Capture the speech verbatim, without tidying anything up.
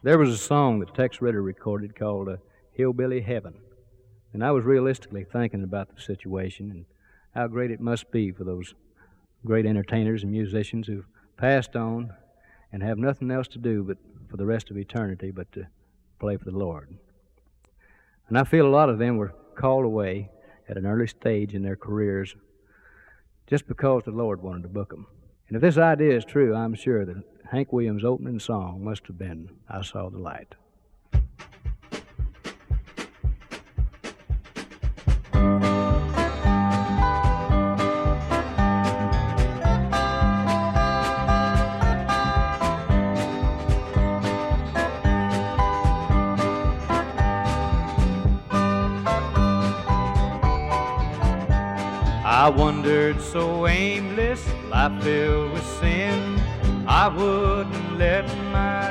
There was a song that Tex Ritter recorded called uh, Hillbilly Heaven. And I was realistically thinking about the situation and how great it must be for those great entertainers and musicians who've passed on and have nothing else to do but for the rest of eternity but to play for the Lord. And I feel a lot of them were called away at an early stage in their careers just because the Lord wanted to book them. And if this idea is true, I'm sure that Hank Williams' opening song must have been I Saw the Light. I wandered so aimless, life filled with sin, I wouldn't let my